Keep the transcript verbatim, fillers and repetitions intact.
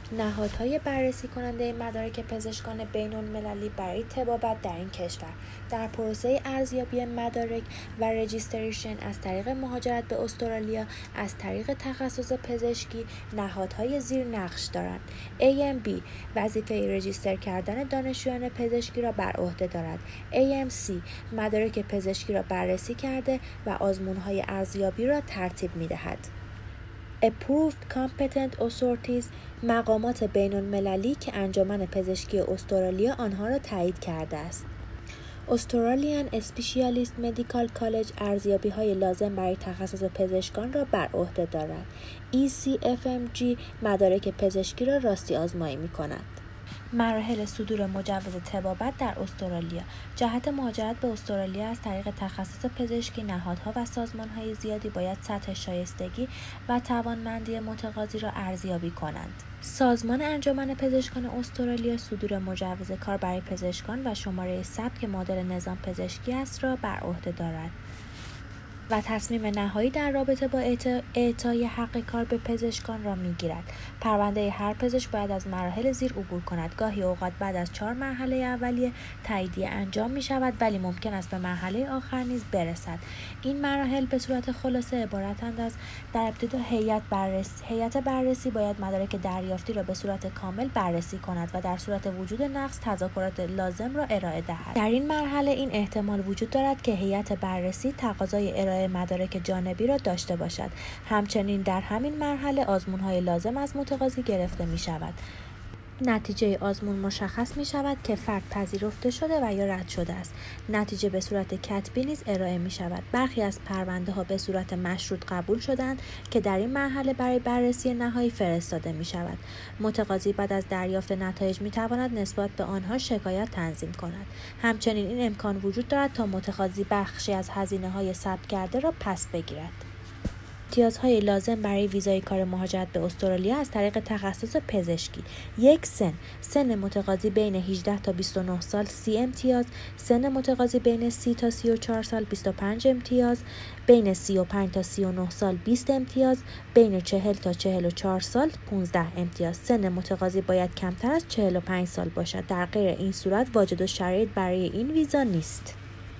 نهادهای بررسی کننده مدارک پزشکان بین‌المللی برای طبابت در این کشور در پروسه ارزیابی مدارک و رجیستریشن از طریق مهاجرت به استرالیا از طریق تخصص پزشکی نهادهای زیر نقش دارند. ای ام بی وظیفه رجیستر کردن دانشجویان پزشکی را بر عهده دارد. ای ام سی مدارک پزشکی را بررسی کرده و آزمون‌های ارزیابی را ترتیب می‌دهد. Approved Competent Authorities مقامات بین‌المللی که انجمن پزشکی استرالیا آنها را تایید کرده است. Australian Specialist Medical College ارزیابی‌های لازم برای تخصص پزشکان را بر عهده دارد. ای سی اف ام جی مدارک پزشکی را راستی آزمایی می‌کند. مراحل صدور مجوز طبابت در استرالیا. جهت مهاجرت به استرالیا از طریق تخصص پزشکی نهادها و سازمان‌های زیادی باید سطح شایستگی و توانمندی متقاضی را ارزیابی کنند. سازمان انجمن پزشکان استرالیا صدور مجوز کار برای پزشکان و شماره ثبت که مدل نظام پزشکی است را بر عهده دارد و تصمیم نهایی در رابطه با اعطای حق کار به پزشکان را می‌گیرد. پرونده هر پزشک باید از مراحل زیر عبور کند. گاهی اوقات بعد از چهار مرحله اولیه تاییدیه انجام می‌شود، ولی ممکن است به مرحله آخر نیز برسد. این مراحل به صورت خلاصه عبارتند از: در ابتدا هیئت بررسی هیئت بررسی باید مدارک دریافتی را به صورت کامل بررسی کند و در صورت وجود نقص تذکرات لازم را ارائه دهد. در این مرحله این احتمال وجود دارد که هیئت بررسی تقاضای ارائه مدارک جانبی را داشته باشد. همچنین در همین مرحله آزمون‌های لازم از متقاضی گرفته می‌شود. نتیجه آزمون مشخص می شود که فرد پذیرفته شده و یا رد شده است. نتیجه به صورت کتبی نیز ارائه می شود. برخی از پرونده ها به صورت مشروط قبول شدند که در این مرحله برای بررسی نهایی فرستاده می شود. متقاضی بعد از دریافت نتایج می تواند نسبت به آنها شکایت تنظیم کند. همچنین این امکان وجود دارد تا متقاضی بخشی از هزینه های ثبت کرده را پس بگیرد. امتیازهای لازم برای ویزای کار مهاجرت به استرالیا از طریق تخصص پزشکی. یک سن سن متقاضی بین هجده تا بیست و نه سال سی امتیاز، سن متقاضی بین سی تا سی و چهار سال بیست و پنج امتیاز، بین سی و پنج تا سی و نه سال بیست امتیاز، بین چهل تا چهل و چهار سال پانزده امتیاز. سن متقاضی باید کمتر از چهل و پنج سال باشد. در غیر این صورت واجد الشرایط برای این ویزا نیست.